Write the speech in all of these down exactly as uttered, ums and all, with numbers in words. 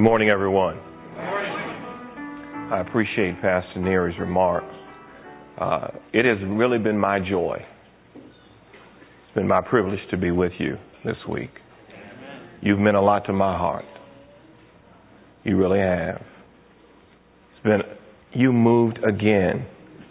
Good morning, everyone. Good morning. I appreciate Pastor Neary's remarks. Uh, it has really been my joy. It's been my privilege to be with you this week. You've meant a lot to my heart. You really have. It's been, you moved again.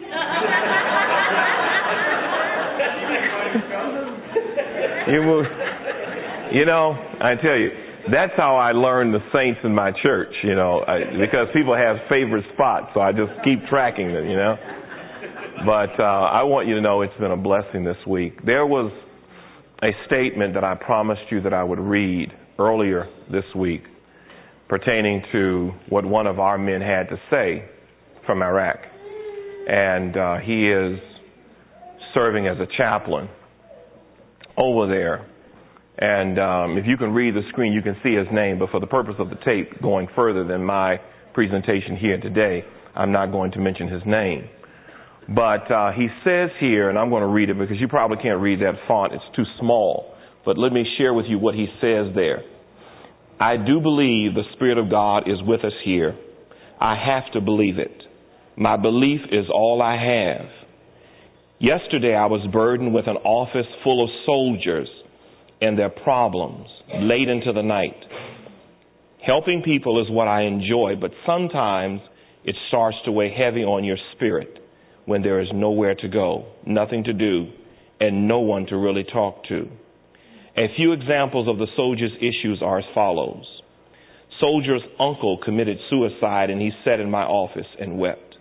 you moved. You know, I tell you, that's how I learned the saints in my church, you know, I, because people have favorite spots, so I just keep tracking them, you know. But uh, I want you to know it's been a blessing this week. There was a statement that I promised you that I would read earlier this week pertaining to what one of our men had to say from Iraq. And uh, he is serving as a chaplain over there. And um, if you can read the screen, you can see his name. But for the purpose of the tape, going further than my presentation here today, I'm not going to mention his name. But uh, he says here, and I'm going to read it because you probably can't read that font. It's too small. But let me share with you what he says there. I do believe the Spirit of God is with us here. I have to believe it. My belief is all I have. Yesterday, I was burdened with an office full of soldiers and their problems late into the night. Helping people is what I enjoy, but sometimes it starts to weigh heavy on your spirit when there is nowhere to go, nothing to do, and no one to really talk to. A few examples of the soldier's issues are as follows. Soldier's uncle committed suicide and he sat in my office and wept.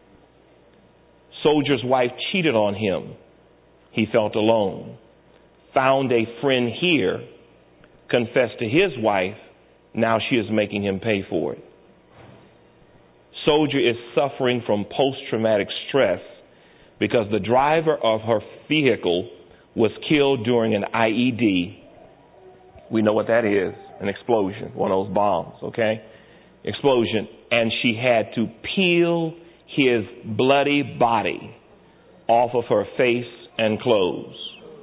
Soldier's wife cheated on him. He felt alone. Found a friend here, confessed to his wife, now she is making him pay for it. Soldier is suffering from post-traumatic stress because the driver of her vehicle was killed during an I E D. We know what that is, an explosion, one of those bombs, okay? Explosion. And she had to peel his bloody body off of her face and clothes.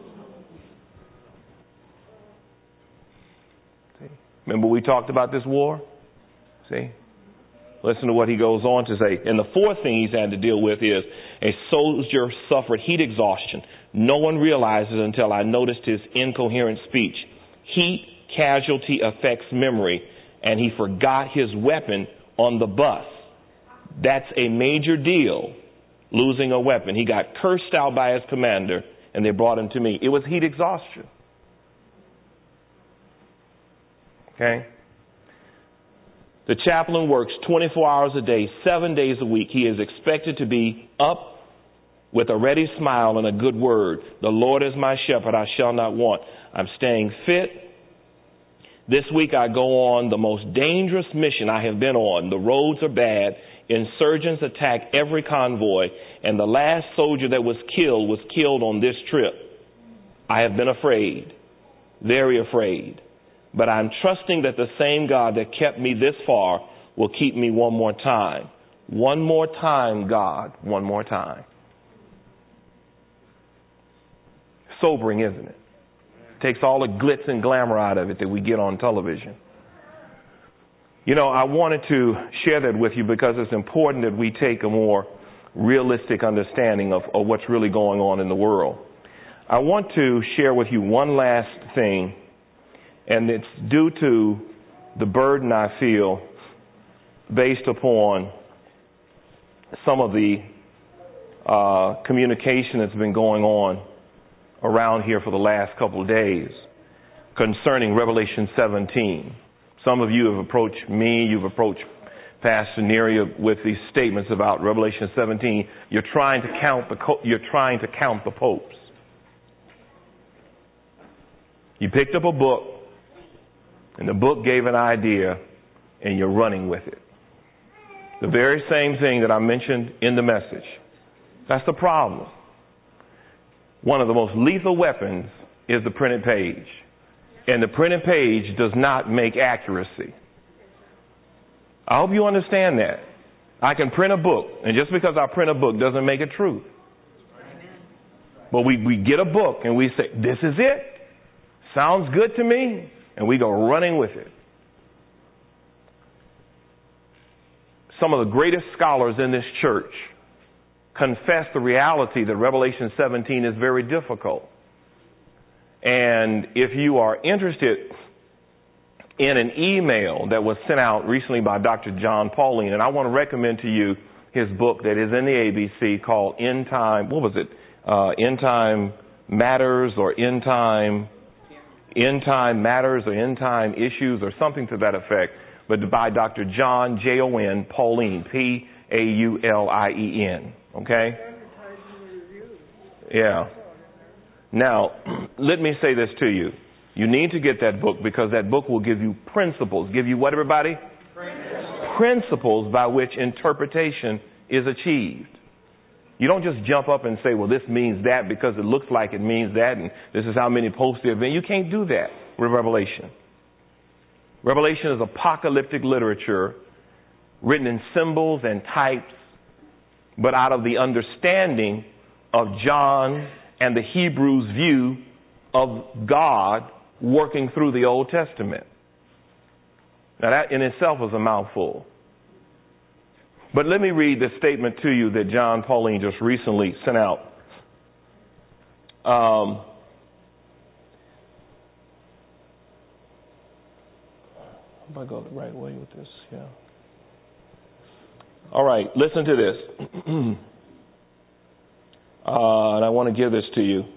Remember we talked about this war? See? Listen to what he goes on to say. And the fourth thing he's had to deal with is a soldier suffered heat exhaustion. No one realizes until I noticed his incoherent speech. Heat casualty affects memory, and he forgot his weapon on the bus. That's a major deal, losing a weapon. He got cursed out by his commander, and they brought him to me. It was heat exhaustion. Okay? The chaplain works twenty-four hours a day, seven days a week. He is expected to be up with a ready smile and a good word. The Lord is my shepherd, I shall not want. I'm staying fit. This week I go on the most dangerous mission I have been on. The roads are bad. Insurgents attack every convoy. And the last soldier that was killed was killed on this trip. I have been afraid, very afraid. But I'm trusting that the same God that kept me this far will keep me one more time. One more time, God, one more time. Sobering, isn't it? Takes all the glitz and glamour out of it that we get on television. You know, I wanted to share that with you because it's important that we take a more realistic understanding of, of what's really going on in the world. I want to share with you one last thing. And it's due to the burden I feel based upon some of the uh, communication that's been going on around here for the last couple of days concerning Revelation seventeen. Some of you have approached me, you've approached Pastor Neary with these statements about Revelation seventeen. You're trying to count the co- you're trying to count the popes. You picked up a book. And the book gave an idea, and you're running with it. The very same thing that I mentioned in the message. That's the problem. One of the most lethal weapons is the printed page. And the printed page does not make accuracy. I hope you understand that. I can print a book, and just because I print a book doesn't make it true. But we, we get a book, and we say, this is it. Sounds good to me. And we go running with it. some of the greatest scholars in this church confess the reality that Revelation seventeen is very difficult. And if you are interested in an email that was sent out recently by Doctor John Pauline, and I want to recommend to you his book that is in the A B C called End Time, what was it? Uh, End Time Matters or End Time, End Time Matters or End Time Issues or something to that effect, but by Doctor John, J O N, Pauline, P A U L I E N, okay? Yeah. Now, let me say this to you. You need to get that book because that book will give you principles. Give you what, everybody? Principles. Principles by which interpretation is achieved. You don't just jump up and say, well, this means that because it looks like it means that, and this is how many posts there have been. You can't do that with Revelation. Revelation is apocalyptic literature written in symbols and types, but out of the understanding of John and the Hebrews' view of God working through the Old Testament. Now that in itself is a mouthful. But let me read this statement to you that John Pauline just recently sent out. Um, If I go the right way with this, yeah. All right, listen to this. uh, and I want to give this to you.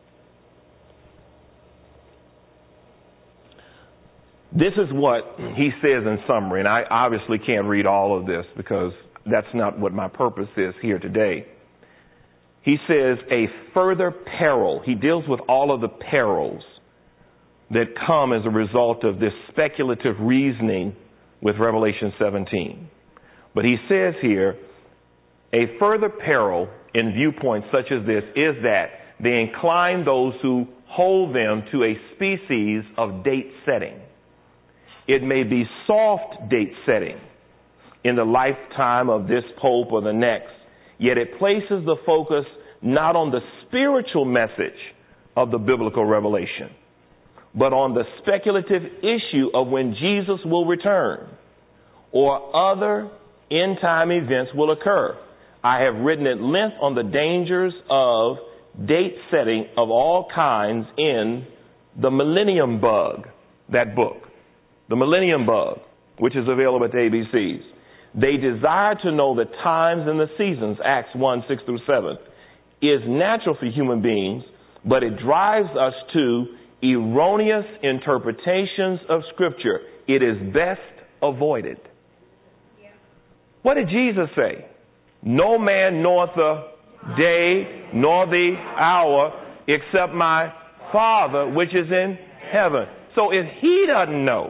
This is what he says in summary, and I obviously can't read all of this because that's not what my purpose is here today. He says a further peril. He deals with all of the perils that come as a result of this speculative reasoning with Revelation seventeen. But he says here, a further peril in viewpoints such as this is that they incline those who hold them to a species of date setting. It may be soft date setting in the lifetime of this pope or the next, yet it places the focus not on the spiritual message of the biblical revelation, but on the speculative issue of when Jesus will return or other end time events will occur. I have written at length on the dangers of date setting of all kinds in The Millennium Bug, that book. The Millennium Bug, which is available at the A B Cs. They desire to know the times and the seasons, Acts one, six through seven, is natural for human beings, but it drives us to erroneous interpretations of Scripture. It is best avoided. Yeah. What did Jesus say? No man knoweth the day nor the hour except my Father which is in heaven. So if he doesn't know,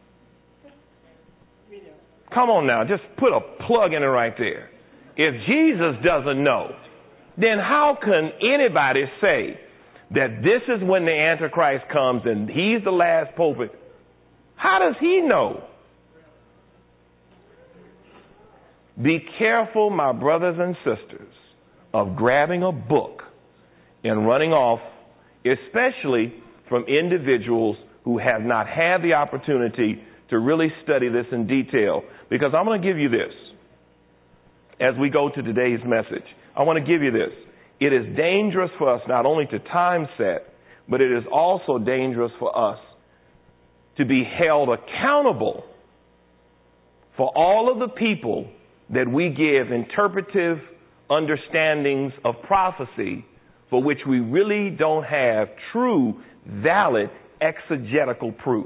come on now, just put a plug in it right there. If Jesus doesn't know, then how can anybody say that this is when the Antichrist comes and he's the last pope? How does he know? Be careful, my brothers and sisters, of grabbing a book and running off, especially from individuals who have not had the opportunity to really study this in detail. Because I'm going to give you this as we go to today's message. I want to give you this. It is dangerous for us not only to time set, but it is also dangerous for us to be held accountable for all of the people that we give interpretive understandings of prophecy for which we really don't have true, valid, exegetical proof.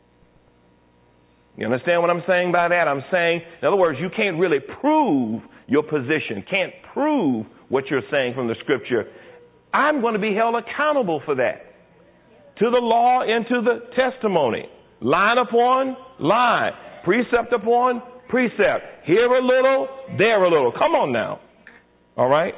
You understand what I'm saying by that? I'm saying, in other words, you can't really prove your position, can't prove what you're saying from the Scripture. I'm going to be held accountable for that. To the law and to the testimony. Line upon line. Precept upon precept. Here a little, there a little. Come on now. All right?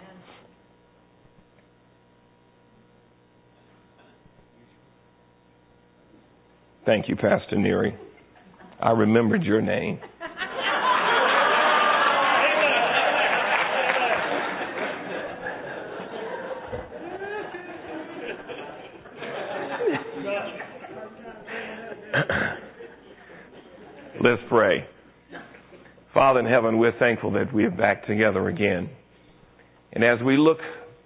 Thank you, Pastor Neary. I remembered your name. Let's pray. Father in heaven, we're thankful that we're back together again. And as we look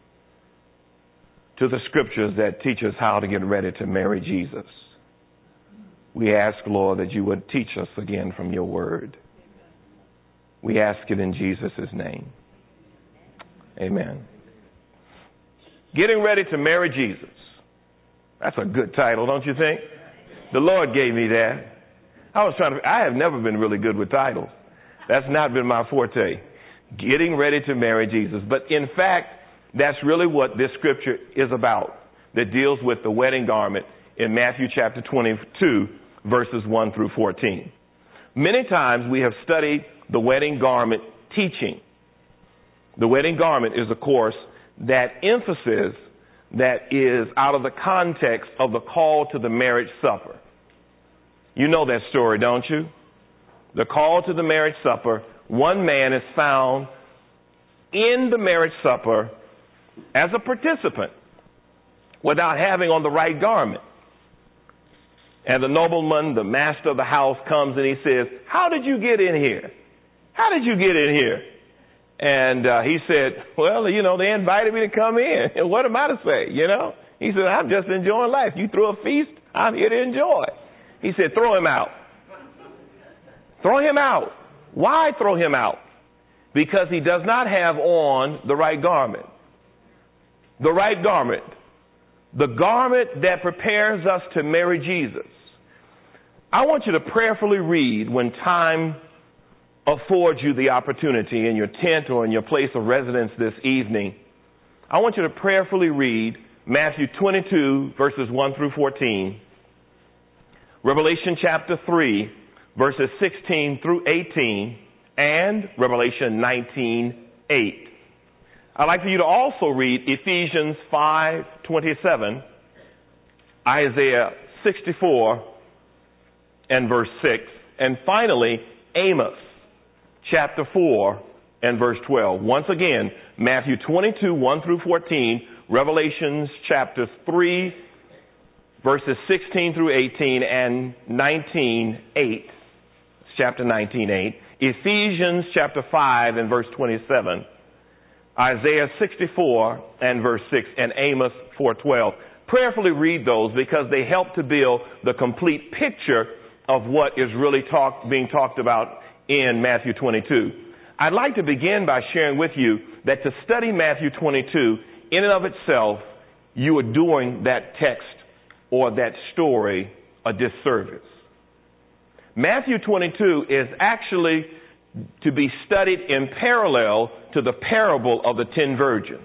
to the scriptures that teach us how to get ready to marry Jesus, we ask, Lord, that you would teach us again from your word. We ask it in Jesus' name. Amen. Getting ready to marry Jesus. That's a good title, don't you think? The Lord gave me that. I was trying to, I have never been really good with titles. That's not been my forte. Getting ready to marry Jesus. But in fact, that's really what this scripture is about, that deals with the wedding garment in Matthew chapter twenty-two, verses one through fourteen. Many times we have studied the wedding garment teaching. The wedding garment is, of course, that emphasis that is out of the context of the call to the marriage supper. You know that story, don't you? The call to the marriage supper. One man is found in the marriage supper as a participant without having on the right garment. And the nobleman, the master of the house, comes and he says, "How did you get in here? How did you get in here?" And uh, he said, "Well, you know, they invited me to come in. And what am I to say, you know?" He said, "I'm just enjoying life. You threw a feast, I'm here to enjoy." He said, "Throw him out. Throw him out." Why throw him out? Because he does not have on the right garment. The right garment. The garment that prepares us to marry Jesus. I want you to prayerfully read when time affords you the opportunity in your tent or in your place of residence this evening. I want you to prayerfully read Matthew twenty-two, verses one through fourteen, Revelation chapter three, verses sixteen through eighteen, and Revelation nineteen, eight. I'd like for you to also read Ephesians five, twenty-seven, Isaiah sixty-four, and verse six, and finally, Amos chapter four and verse twelve. Once again, Matthew twenty-two, one through fourteen, Revelations chapter three, verses sixteen through eighteen, and nineteen, eight. Chapter nineteen, eight. Ephesians chapter five and verse twenty-seven. Isaiah sixty-four and verse six, and Amos four twelve. Prayerfully read those because they help to build the complete picture of what is really talk, being talked about in Matthew twenty-two. I'd like to begin by sharing with you that to study Matthew twenty-two, in and of itself, you are doing that text or that story a disservice. Matthew twenty-two is actually to be studied in parallel to the parable of the ten virgins.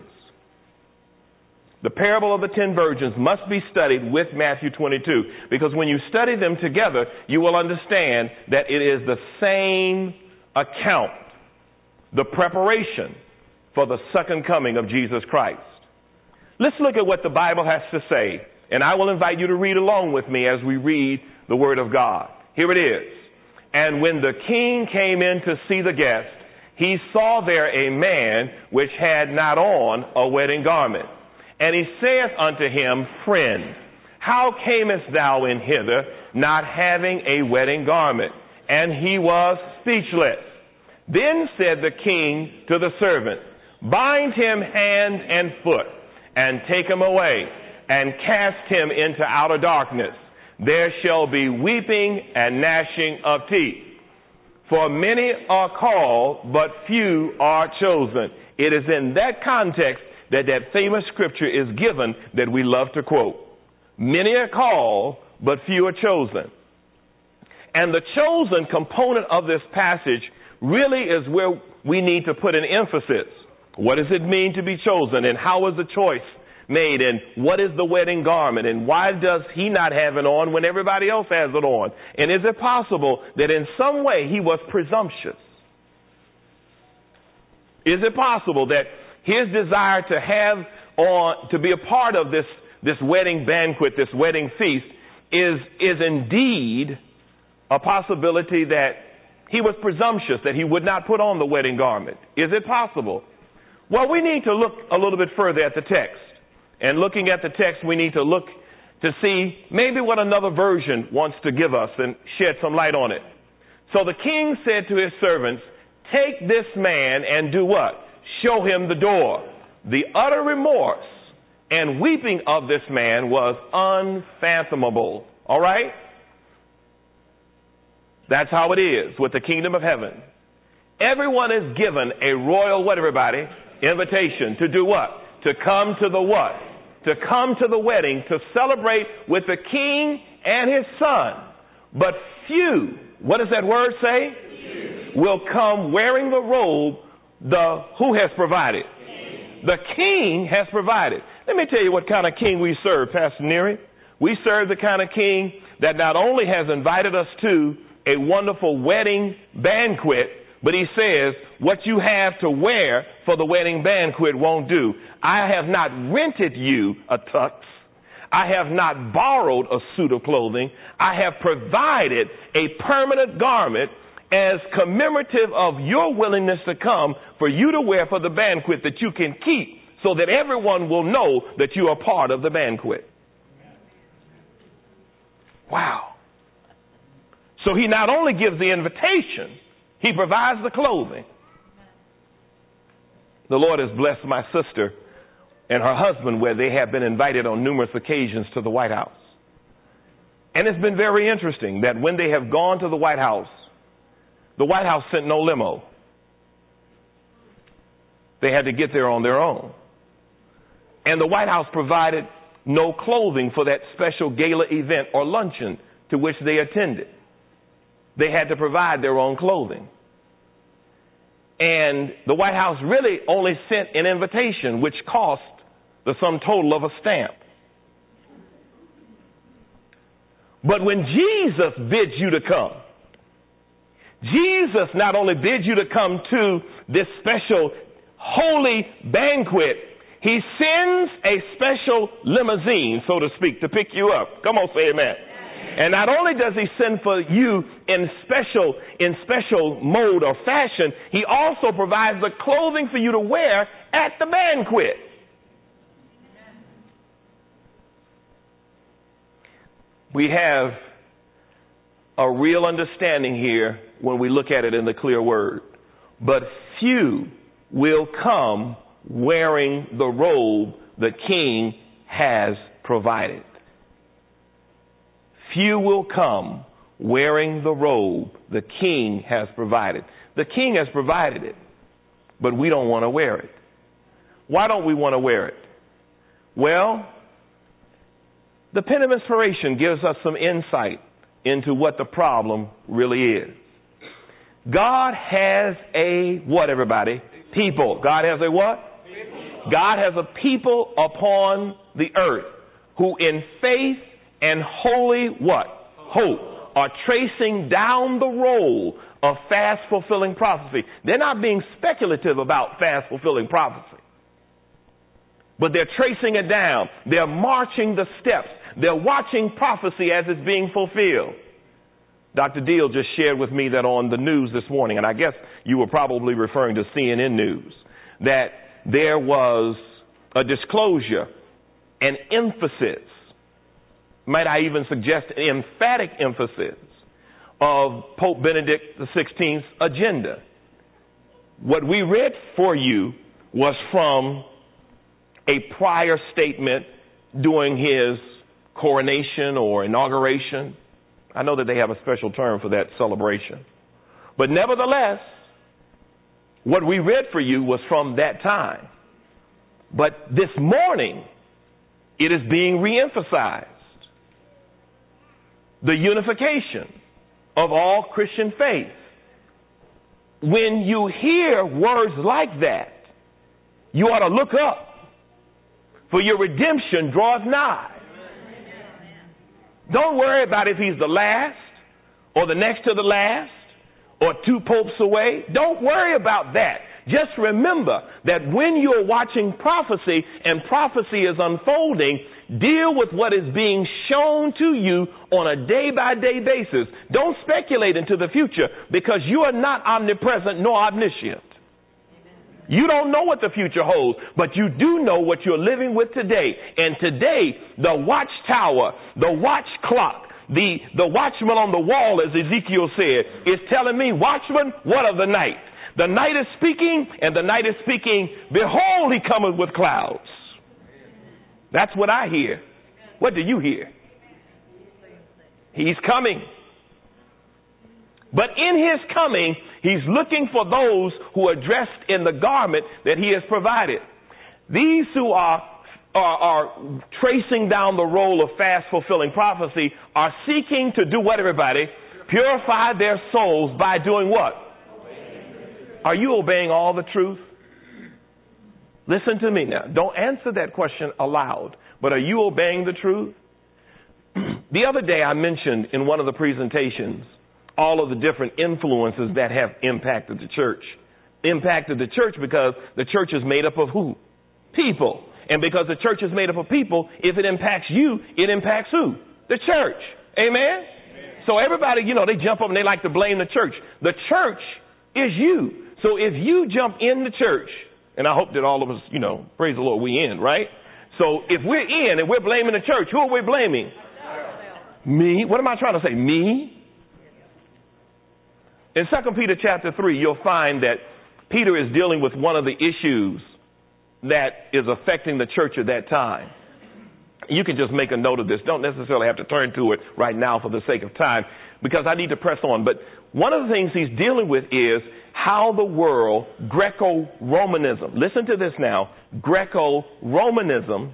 The parable of the ten virgins must be studied with Matthew twenty-two, because when you study them together, you will understand that it is the same account, the preparation for the second coming of Jesus Christ. Let's look at what the Bible has to say, and I will invite you to read along with me as we read the Word of God. Here it is. "And when the king came in to see the guest, he saw there a man which had not on a wedding garment. And he saith unto him, Friend, how camest thou in hither, not having a wedding garment? And he was speechless. Then said the king to the servant, Bind him hand and foot, and take him away, and cast him into outer darkness. There shall be weeping and gnashing of teeth. For many are called, but few are chosen." It is in that context that that famous scripture is given that we love to quote. Many are called, but few are chosen. And the chosen component of this passage really is where we need to put an emphasis. What does it mean to be chosen, and how is the choice made, and what is the wedding garment, and why does he not have it on when everybody else has it on? And is it possible that in some way he was presumptuous? Is it possible that his desire to have on, to be a part of this, this wedding banquet, this wedding feast, is, is indeed a possibility that he was presumptuous, that he would not put on the wedding garment? Is it possible? Well, we need to look a little bit further at the text. And looking at the text, we need to look to see maybe what another version wants to give us and shed some light on it. So the king said to his servants, take this man and do what? Show him the door. The utter remorse and weeping of this man was unfathomable. All right? That's how it is with the kingdom of heaven. Everyone is given a royal, what everybody? Invitation to do what? To come to the what? To come to the wedding, to celebrate with the king and his son. But few, what does that word say? Few. Will come wearing the robe the who has provided? King. The king has provided. Let me tell you what kind of king we serve, Pastor Neary. We serve the kind of king that not only has invited us to a wonderful wedding banquet, but he says, what you have to wear for the wedding banquet won't do. I have not rented you a tux. I have not borrowed a suit of clothing. I have provided a permanent garment as commemorative of your willingness to come for you to wear for the banquet that you can keep so that everyone will know that you are part of the banquet. Wow. So he not only gives the invitation, he provides the clothing. The Lord has blessed my sister and her husband where they have been invited on numerous occasions to the White House. And it's been very interesting that when they have gone to the White House, the White House sent no limo. They had to get there on their own. And the White House provided no clothing for that special gala event or luncheon to which they attended. They had to provide their own clothing. And the White House really only sent an invitation, which cost the sum total of a stamp. But when Jesus bids you to come, Jesus not only bids you to come to this special holy banquet, he sends a special limousine, so to speak, to pick you up. Come on, say amen. And not only does he send for you in special, in special mode or fashion, he also provides the clothing for you to wear at the banquet. We have a real understanding here when we look at it in the clear word. But few will come wearing the robe the king has provided. Few will come wearing the robe the king has provided. The king has provided it, but we don't want to wear it. Why don't we want to wear it? Well, the Pen of Inspiration gives us some insight into what the problem really is. God has a what, everybody? People. God has a what? People. God has a people upon the earth who in faith and holy what? Hope are tracing down the road of fast fulfilling prophecy. They're not being speculative about fast fulfilling prophecy, but they're tracing it down. They're marching the steps. They're watching prophecy as it's being fulfilled. Doctor Deal just shared with me that on the news this morning, and I guess you were probably referring to C N N News, that there was a disclosure, an emphasis, might I even suggest an emphatic emphasis of Pope Benedict the sixteenth's agenda. What we read for you was from a prior statement during his coronation or inauguration. I know that they have a special term for that celebration. But nevertheless, what we read for you was from that time. But this morning, it is being reemphasized. The unification of all Christian faith. When you hear words like that, you ought to look up, for your redemption draweth nigh. Don't worry about if he's the last or the next to the last or two popes away. Don't worry about that. Just remember that when you're watching prophecy and prophecy is unfolding, deal with what is being shown to you on a day-by-day basis. Don't speculate into the future because you are not omnipresent nor omniscient. You don't know what the future holds, but you do know what you're living with today. And today, the watchtower, the watch clock, the, the watchman on the wall, as Ezekiel said, is telling me, watchman, what of the night? The night is speaking, and the night is speaking, behold, he cometh with clouds. That's what I hear. What do you hear? He's coming. But in his coming, he's looking for those who are dressed in the garment that he has provided. These who are, are, are tracing down the role of fast fulfilling prophecy are seeking to do what, everybody? Purify their souls by doing what? Are you obeying all the truth? Listen to me now. Don't answer that question aloud, but are you obeying the truth? The other day I mentioned in one of the presentations all of the different influences that have impacted the church. Impacted the church because the church is made up of who? People. And because the church is made up of people, if it impacts you, it impacts who? The church. Amen? Amen. So everybody, you know, they jump up and they like to blame the church. The church is you. So if you jump in the church, and I hope that all of us, you know, praise the Lord, we in, right? So if we're in and we're blaming the church, who are we blaming? Me. What am I trying to say? Me? In Second Peter chapter three, you'll find that Peter is dealing with one of the issues that is affecting the church at that time. You can just make a note of this. Don't necessarily have to turn to it right now for the sake of time, because I need to press on. But one of the things he's dealing with is how the world, Greco-Romanism, listen to this now, Greco-Romanism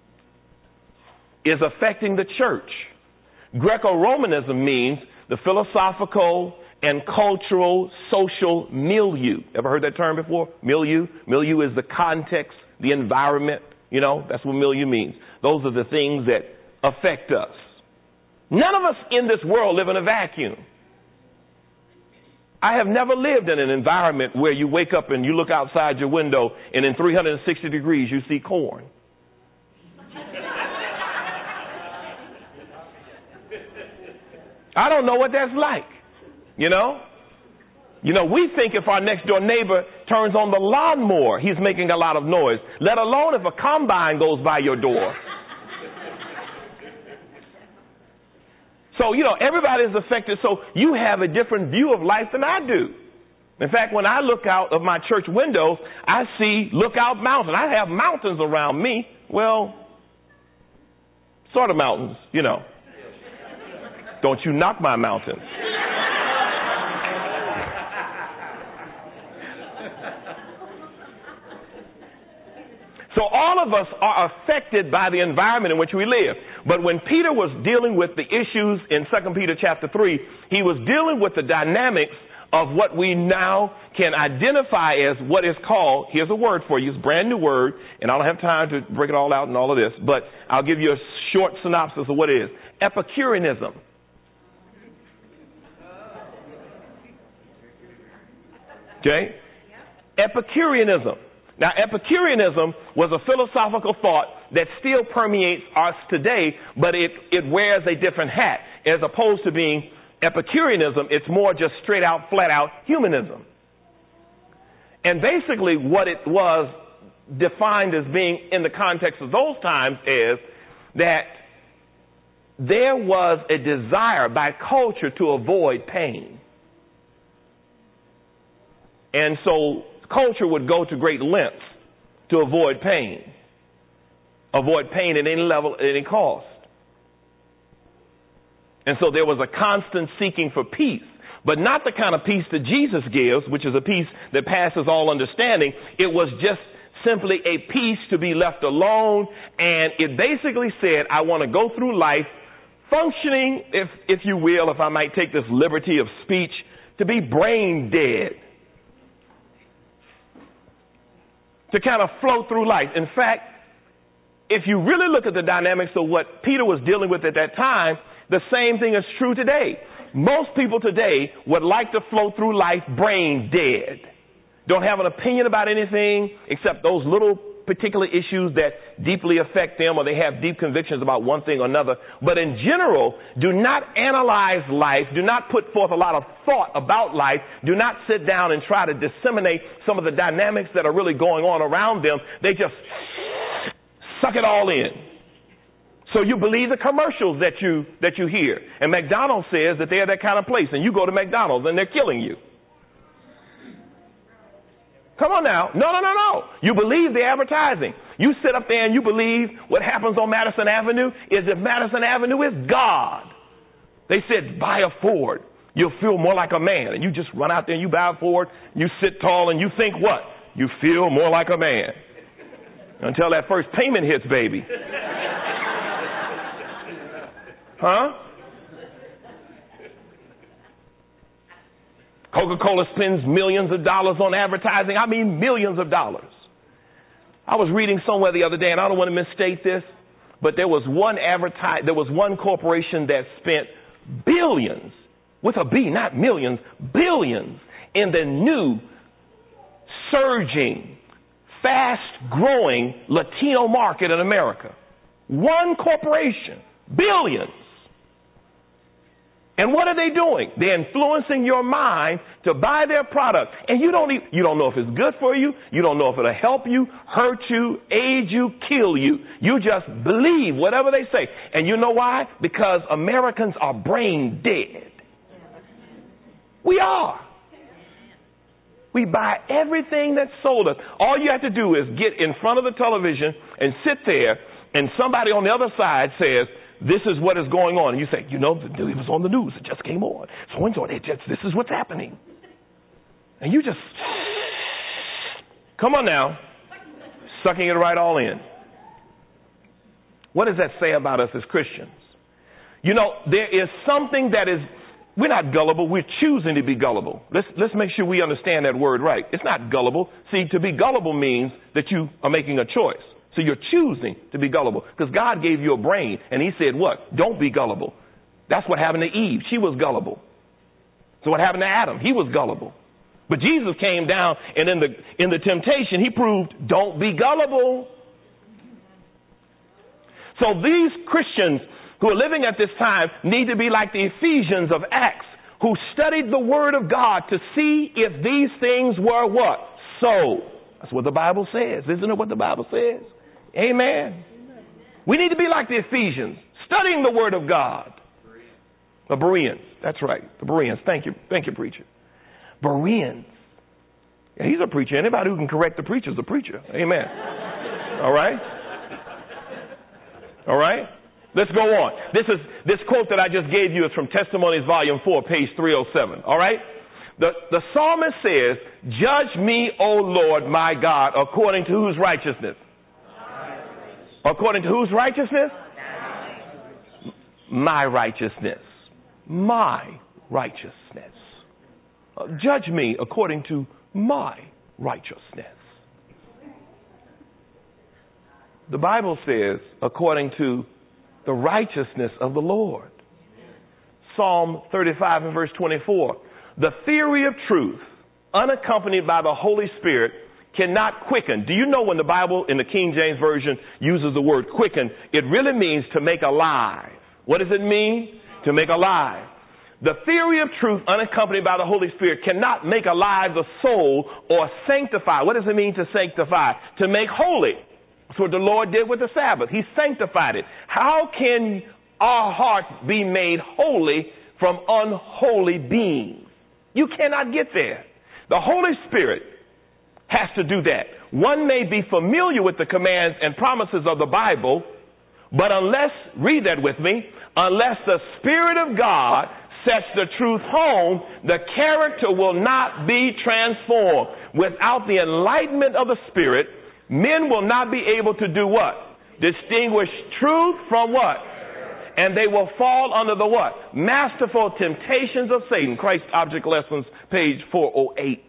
is affecting the church. Greco-Romanism means the philosophical and cultural social milieu. Ever heard that term before? Milieu? Milieu is the context, the environment. You know, that's what milieu means. Those are the things that affect us. None of us in this world live in a vacuum. I have never lived in an environment where you wake up and you look outside your window and in three hundred sixty degrees you see corn. I don't know what that's like. You know? You know, we think if our next door neighbor turns on the lawnmower, he's making a lot of noise, let alone if a combine goes by your door. So, you know, everybody is affected. So you have a different view of life than I do. In fact, when I look out of my church windows, I see Lookout Mountain. I have mountains around me. Well, sort of mountains, you know. Don't you knock my mountain. So all of us are affected by the environment in which we live. But when Peter was dealing with the issues in Second Peter chapter three, he was dealing with the dynamics of what we now can identify as what is called, here's a word for you, it's a brand new word, and I don't have time to break it all out and all of this, but I'll give you a short synopsis of what it is. Epicureanism. Okay? Epicureanism. Now, Epicureanism was a philosophical thought that still permeates us today, but it, it wears a different hat. As opposed to being Epicureanism, it's more just straight out, flat out humanism. And basically what it was defined as being in the context of those times is that there was a desire by culture to avoid pain. And so culture would go to great lengths to avoid pain. Avoid pain at any level, at any cost. And so there was a constant seeking for peace, but not the kind of peace that Jesus gives, which is a peace that passes all understanding. It was just simply a peace to be left alone. And it basically said, I want to go through life functioning, if, if you will, if I might take this liberty of speech, to be brain dead. To kind of flow through life. In fact, if you really look at the dynamics of what Peter was dealing with at that time, the same thing is true today. Most people today would like to flow through life brain dead. Don't have an opinion about anything except those little particular issues that deeply affect them, or they have deep convictions about one thing or another. But in general, do not analyze life. Do not put forth a lot of thought about life. Do not sit down and try to disseminate some of the dynamics that are really going on around them. They just suck it all in. So you believe the commercials that you that you hear. And McDonald's says that they're that kind of place. And you go to McDonald's and they're killing you. Come on now. No, no, no, no. You believe the advertising. You sit up there and you believe what happens on Madison Avenue is if Madison Avenue is God. They said, buy a Ford. You'll feel more like a man. And you just run out there and you buy a Ford. You sit tall and you think what? You feel more like a man. Until that first payment hits, baby. Huh? Coca-Cola spends millions of dollars on advertising. I mean, millions of dollars. I was reading somewhere the other day, and I don't want to misstate this, but there was one advertise, there was one corporation that spent billions, with a B, not millions, billions, in the new, surging, fast-growing Latino market in America. One corporation, billions. And what are they doing? They're influencing your mind to buy their product. And you don't even, you don't know if it's good for you. You don't know if it'll help you, hurt you, aid you, kill you. You just believe whatever they say. And you know why? Because Americans are brain dead. We are. We buy everything that's sold us. All you have to do is get in front of the television and sit there, and somebody on the other side says, this is what is going on. And you say, you know, it was on the news. It just came on. So and so, it just, this is what's happening. And you just, come on now, sucking it right all in. What does that say about us as Christians? You know, there is something that is, we're not gullible. We're choosing to be gullible. Let's, let's make sure we understand that word right. It's not gullible. See, to be gullible means that you are making a choice. So you're choosing to be gullible because God gave you a brain and he said what? Don't be gullible. That's what happened to Eve. She was gullible. So what happened to Adam? He was gullible. But Jesus came down and in the, in the temptation, he proved don't be gullible. So these Christians who are living at this time need to be like the Ephesians of Acts who studied the word of God to see if these things were what? So. That's what the Bible says. Isn't it what the Bible says? Amen. We need to be like the Ephesians, studying the Word of God. The Bereans. That's right. The Bereans. Thank you. Thank you, preacher. Bereans. Yeah, he's a preacher. Anybody who can correct the preacher is a preacher. Amen. All right? All right? Let's go on. This is this quote that I just gave you is from Testimonies, Volume four, page three oh seven. All right? The, the psalmist says, judge me, O Lord, my God, according to whose righteousness? According to whose righteousness? My righteousness. My righteousness. Uh, judge me according to my righteousness. The Bible says, according to the righteousness of the Lord. Psalm thirty-five and verse twenty-four. The theory of truth, unaccompanied by the Holy Spirit, cannot quicken. Do you know when the Bible in the King James Version uses the word quicken, it really means to make alive. What does it mean? To make alive. The theory of truth, unaccompanied by the Holy Spirit, cannot make alive the soul or sanctify. What does it mean to sanctify? To make holy. That's what the Lord did with the Sabbath. He sanctified it. How can our hearts be made holy from unholy beings? You cannot get there. The Holy Spirit has to do that. One may be familiar with the commands and promises of the Bible, but unless, read that with me, unless the Spirit of God sets the truth home, the character will not be transformed. Without the enlightenment of the Spirit, men will not be able to do what? Distinguish truth from what? And they will fall under the what? Masterful temptations of Satan. Christ Object Lessons, page four oh eight.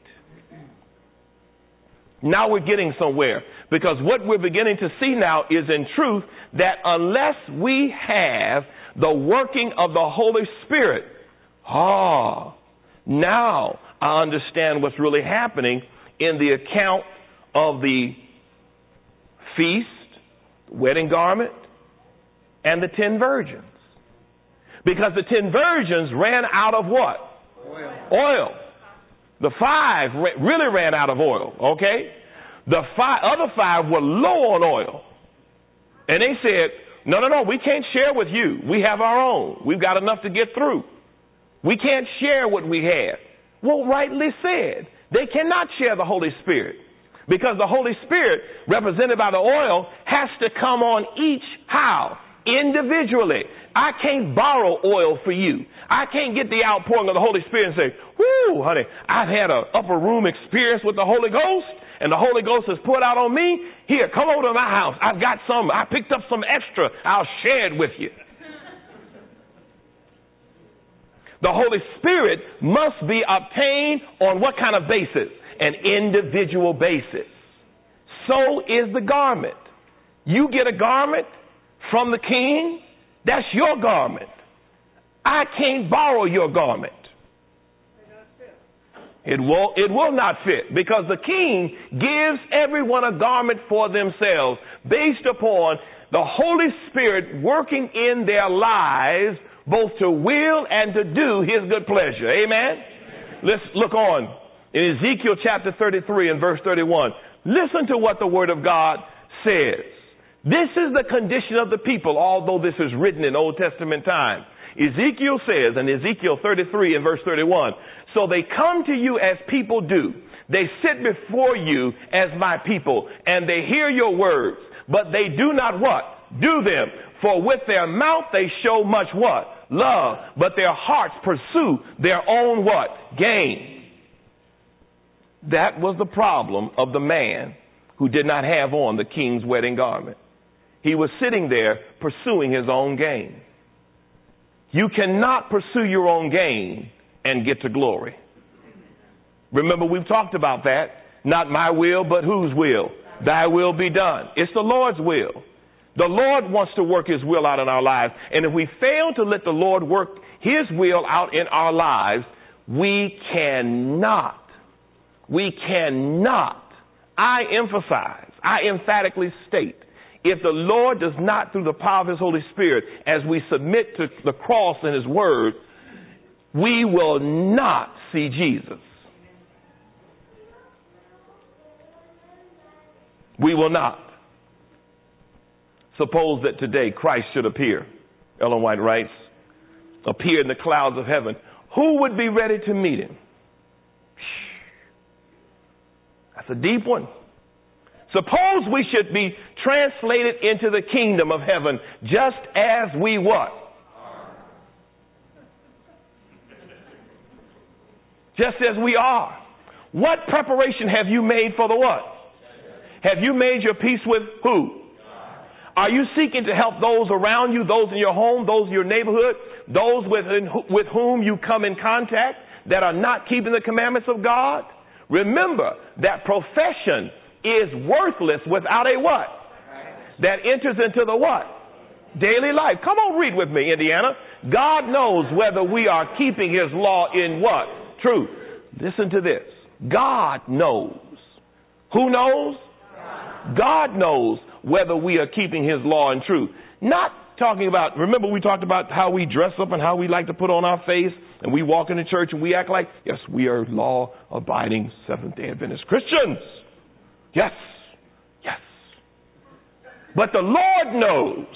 Now we're getting somewhere, because what we're beginning to see now is in truth that unless we have the working of the Holy Spirit, ah, now I understand what's really happening in the account of the feast, wedding garment, and the ten virgins. Because the ten virgins ran out of what? Oil. Oil. The five really ran out of oil, okay? The five, other five were low on oil. And they said, no, no, no, we can't share with you. We have our own. We've got enough to get through. We can't share what we have. Well, rightly said. They cannot share the Holy Spirit because the Holy Spirit, represented by the oil, has to come on each how? Individually. I can't borrow oil for you. I can't get the outpouring of the Holy Spirit and say, whoo, honey, I've had an upper room experience with the Holy Ghost, and the Holy Ghost has poured out on me. Here, come over to my house. I've got some. I picked up some extra. I'll share it with you. The Holy Spirit must be obtained on what kind of basis? An individual basis. So is the garment. You get a garment from the king, that's your garment. I can't borrow your garment. It will, it will not fit because the king gives everyone a garment for themselves based upon the Holy Spirit working in their lives both to will and to do his good pleasure. Amen? Let's look on in Ezekiel chapter thirty-three and verse thirty-one. Listen to what the word of God says. This is the condition of the people, although this is written in Old Testament time. Ezekiel says in Ezekiel thirty-three and verse thirty-one, so they come to you as people do. They sit before you as my people, and they hear your words, but they do not what? Do them. For with their mouth they show much what? Love. But their hearts pursue their own what? Gain. That was the problem of the man who did not have on the king's wedding garment. He was sitting there pursuing his own gain. You cannot pursue your own gain and get to glory. Remember, we've talked about that. Not my will, but whose will? Thy will be done. It's the Lord's will. The Lord wants to work his will out in our lives. And if we fail to let the Lord work his will out in our lives, we cannot, we cannot, I emphasize, I emphatically state, if the Lord does not, through the power of his Holy Spirit, as we submit to the cross and his word, we will not see Jesus. We will not. Suppose that today Christ should appear. Ellen White writes, appear in the clouds of heaven. Who would be ready to meet him? That's a deep one. Suppose we should be translated into the kingdom of heaven just as we what? Just as we are. What preparation have you made for the what? Have you made your peace with who? Are you seeking to help those around you, those in your home, those in your neighborhood, those with, with whom you come in contact that are not keeping the commandments of God? Remember that profession is worthless without a what? That enters into the what? Daily life. Come on, read with me, Indiana. God knows whether we are keeping his law in what? Truth. Listen to this. God knows. Who knows? God knows whether we are keeping his law in truth. Not talking about, remember we talked about how we dress up and how we like to put on our face and we walk into church and we act like, yes, we are law-abiding Seventh-day Adventist Christians. Yes, yes. But the Lord knows.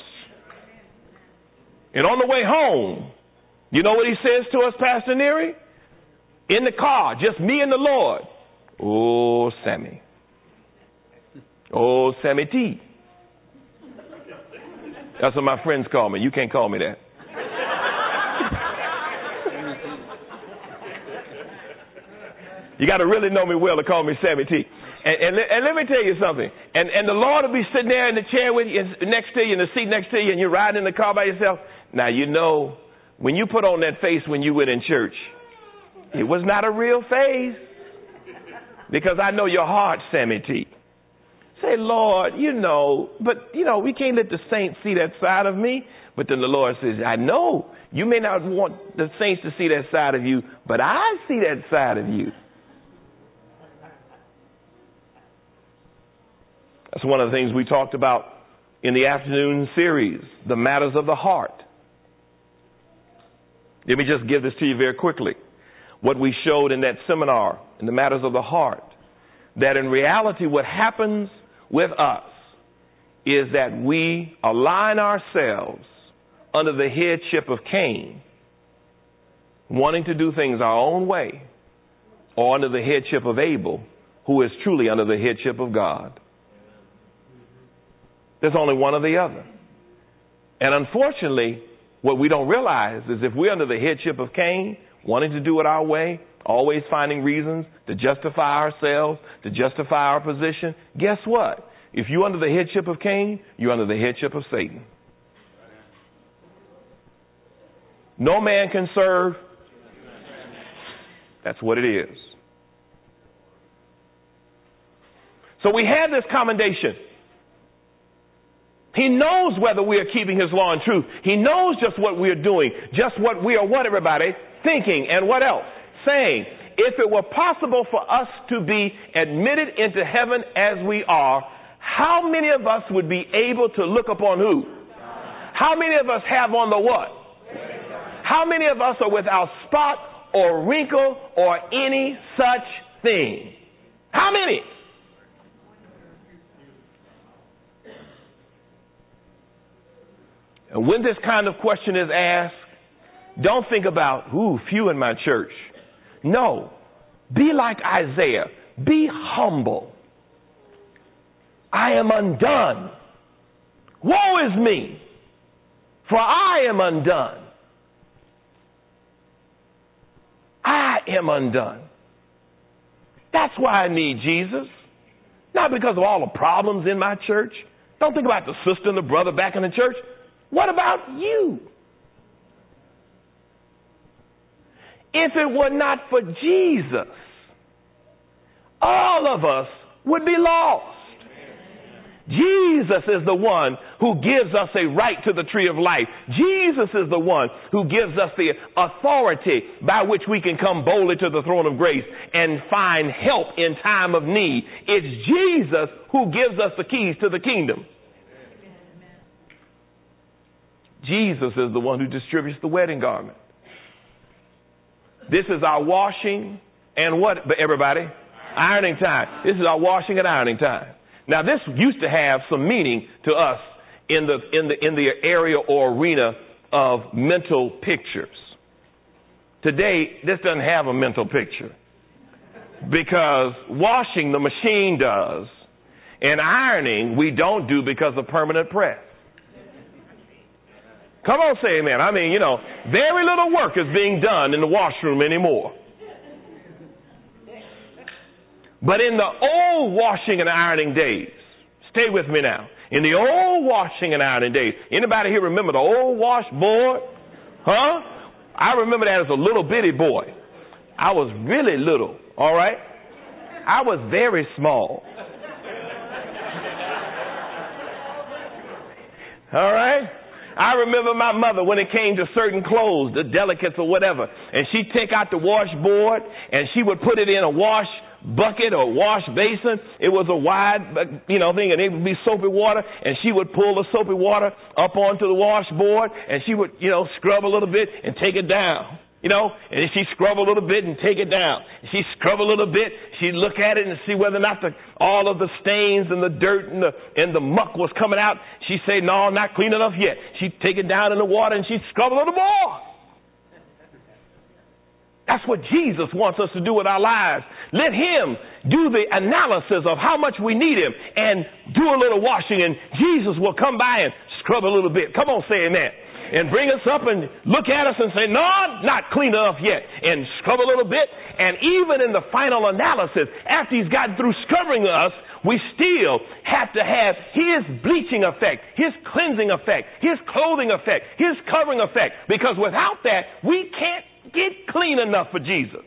And on the way home, you know what he says to us, Pastor Neary? In the car, just me and the Lord. Oh, Sammy. Oh, Sammy T. That's what my friends call me. You can't call me that. You got to really know me well to call me Sammy T. And, and, and let me tell you something. And, and the Lord will be sitting there in the chair with you, next to you, in the seat next to you, and you're riding in the car by yourself. Now, you know, when you put on that face when you went in church, it was not a real face. Because I know your heart, Sammy T. Say, Lord, you know, but, you know, we can't let the saints see that side of me. But then the Lord says, I know you may not want the saints to see that side of you, but I see that side of you. That's one of the things we talked about in the afternoon series, the matters of the heart. Let me just give this to you very quickly. What we showed in that seminar, in the matters of the heart, that in reality what happens with us is that we align ourselves under the headship of Cain, wanting to do things our own way, or under the headship of Abel, who is truly under the headship of God. There's only one or the other. And unfortunately, what we don't realize is if we're under the headship of Cain, wanting to do it our way, always finding reasons to justify ourselves, to justify our position, guess what? If you're under the headship of Cain, you're under the headship of Satan. No man can serve. That's what it is. So we have this commendation. He knows whether we are keeping his law in truth. He knows just what we are doing, just what we are, what everybody, thinking, and what else? Saying, if it were possible for us to be admitted into heaven as we are, how many of us would be able to look upon who? How many of us have on the what? How many of us are without spot or wrinkle or any such thing? How many? And when this kind of question is asked, don't think about, ooh, few in my church. No. Be like Isaiah. Be humble. I am undone. Woe is me, for I am undone. I am undone. That's why I need Jesus. Not because of all the problems in my church. Don't think about the sister and the brother back in the church. What about you? If it were not for Jesus, all of us would be lost. Jesus is the one who gives us a right to the tree of life. Jesus is the one who gives us the authority by which we can come boldly to the throne of grace and find help in time of need. It's Jesus who gives us the keys to the kingdom. Jesus is the one who distributes the wedding garment. This is our washing and what, everybody? Ironing time. This is our washing and ironing time. Now, this used to have some meaning to us in the in the in the area or arena of mental pictures. Today, this doesn't have a mental picture because washing the machine does, and ironing we don't do because of permanent press. Come on, say amen. I mean, you know, very little work is being done in the washroom anymore. But in the old washing and ironing days, stay with me now. In the old washing and ironing days, anybody here remember the old washboard? Huh? I remember that as a little bitty boy. I was really little, all right? I was very small. All right? I remember my mother when it came to certain clothes, the delicates or whatever, and she'd take out the washboard and she would put it in a wash bucket or wash basin. It was a wide, you know, thing, and it would be soapy water, and she would pull the soapy water up onto the washboard, and she would, you know, scrub a little bit and take it down. You know, and if she scrub a little bit and take it down, she scrub a little bit, she'd look at it and see whether or not the, all of the stains and the dirt and the, and the muck was coming out. She'd say, no, not clean enough yet. She'd take it down in the water and she'd scrub a little more. That's what Jesus wants us to do with our lives. Let him do the analysis of how much we need him and do a little washing, and Jesus will come by and scrub a little bit. Come on, say amen. And bring us up and look at us and say, no, not clean enough yet. And scrub a little bit. And even in the final analysis, after he's gotten through scrubbing us, we still have to have his bleaching effect, his cleansing effect, his clothing effect, his covering effect. Because without that, we can't get clean enough for Jesus.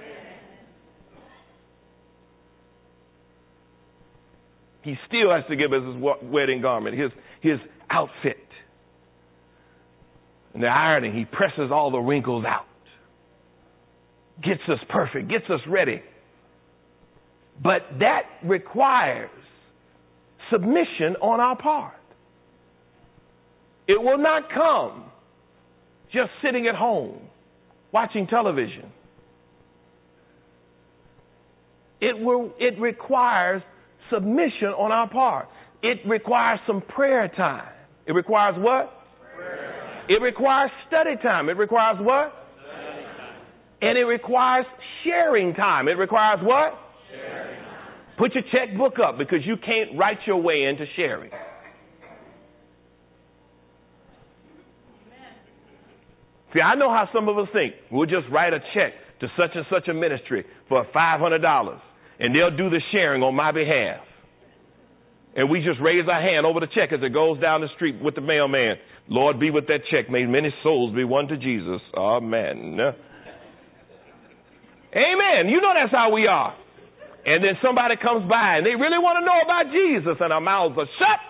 He still has to give us his wedding garment, his, his outfit. And the ironing, he presses all the wrinkles out. Gets us perfect, gets us ready. But that requires submission on our part. It will not come just sitting at home, watching television. It will, it requires submission on our part. It requires some prayer time. It requires what? Prayer. It requires study time. It requires what? And it requires sharing time. It requires what? Sharing. Put your checkbook up because you can't write your way into sharing. See, I know how some of us think. We'll just write a check to such and such a ministry for five hundred dollars, and they'll do the sharing on my behalf. And we just raise our hand over the check as it goes down the street with the mailman. Lord, be with that check. May many souls be won to Jesus. Amen. Amen. You know that's how we are. And then somebody comes by and they really want to know about Jesus, and our mouths are shut.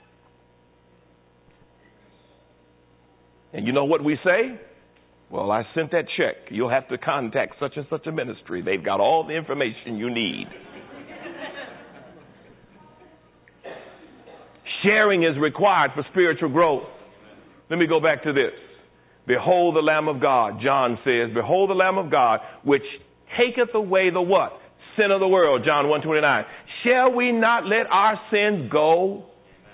And you know what we say? Well, I sent that check. You'll have to contact such and such a ministry. They've got all the information you need. Sharing is required for spiritual growth. Let me go back to this. Behold the Lamb of God. John says, behold the Lamb of God, which taketh away the what? Sin of the world. John one twenty-nine. Shall we not let our sins go?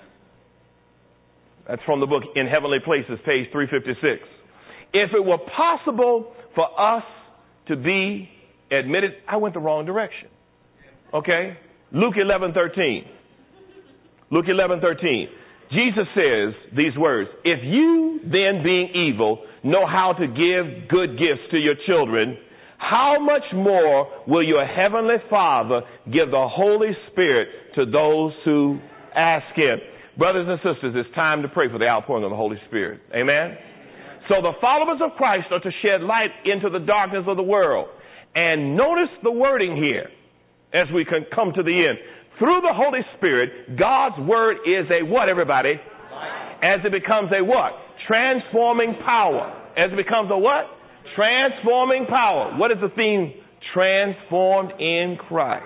That's from the book In Heavenly Places, page three fifty-six. If it were possible for us to be admitted, I went the wrong direction. Okay? Luke eleven thirteen. Luke eleven thirteen. Jesus says these words, if you then being evil know how to give good gifts to your children, how much more will your heavenly Father give the Holy Spirit to those who ask him? Brothers and sisters, it's time to pray for the outpouring of the Holy Spirit. Amen? So the followers of Christ are to shed light into the darkness of the world. And notice the wording here as we can come to the end. Through the Holy Spirit, God's word is a what, everybody? As it becomes a what? Transforming power. As it becomes a what? Transforming power. What is the theme? Transformed in Christ.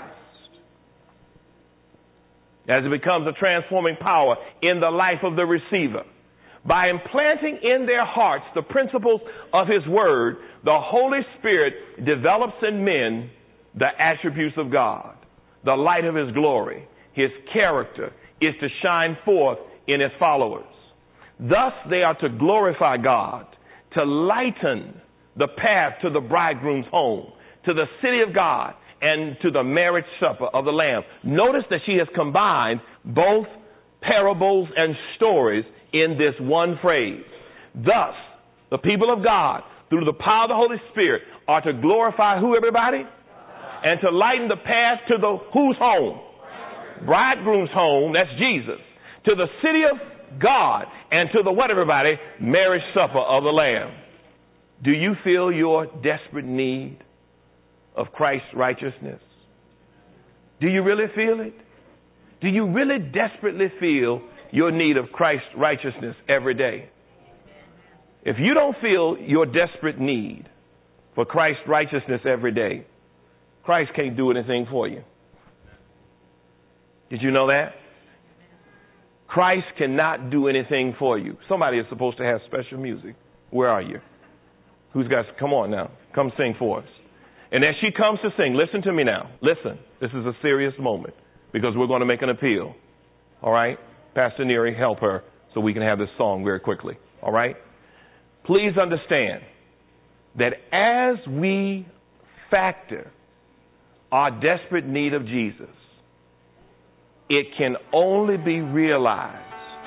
As it becomes a transforming power in the life of the receiver. By implanting in their hearts the principles of his word, the Holy Spirit develops in men the attributes of God. The light of his glory, his character, is to shine forth in his followers. Thus they are to glorify God, to lighten the path to the bridegroom's home, to the city of God, and to the marriage supper of the Lamb. Notice that she has combined both parables and stories in this one phrase. Thus, the people of God, through the power of the Holy Spirit, are to glorify who, everybody? And to lighten the path to the whose home? Bridegroom's home, that's Jesus. To the city of God, and to the what, everybody? Marriage supper of the Lamb. Do you feel your desperate need of Christ's righteousness? Do you really feel it? Do you really desperately feel your need of Christ's righteousness every day? If you don't feel your desperate need for Christ's righteousness every day, Christ can't do anything for you. Did you know that? Christ cannot do anything for you. Somebody is supposed to have special music. Where are you? Who's got, come on now, come sing for us. And as she comes to sing, listen to me now. Listen, this is a serious moment because we're going to make an appeal. All right? Pastor Neary, help her so we can have this song very quickly. All right? Please understand that as we factor our desperate need of Jesus, it can only be realized.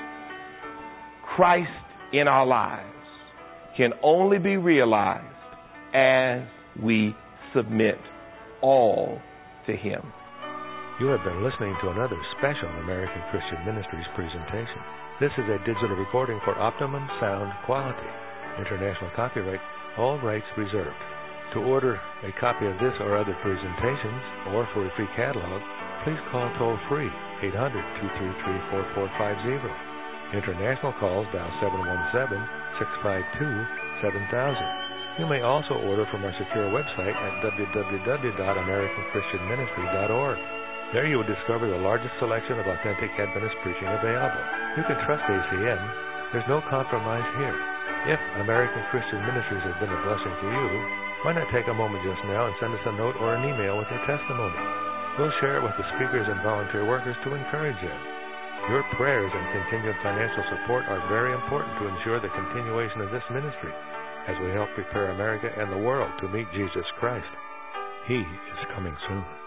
Christ in our lives can only be realized as we submit all to him. You have been listening to another special American Christian Ministries presentation. This is a digital recording for optimum sound quality. International copyright, all rights reserved. To order a copy of this or other presentations, or for a free catalog, please call toll-free eight hundred, two three three, four four five zero. International calls dial seven one seven, six five two, seven thousand. You may also order from our secure website at w w w dot american christian ministry dot org. There you will discover the largest selection of authentic Adventist preaching available. You can trust A C N. There's no compromise here. If American Christian Ministries has been a blessing to you, why not take a moment just now and send us a note or an email with your testimony? We'll share it with the speakers and volunteer workers to encourage them. Your prayers and continued financial support are very important to ensure the continuation of this ministry as we help prepare America and the world to meet Jesus Christ. He is coming soon.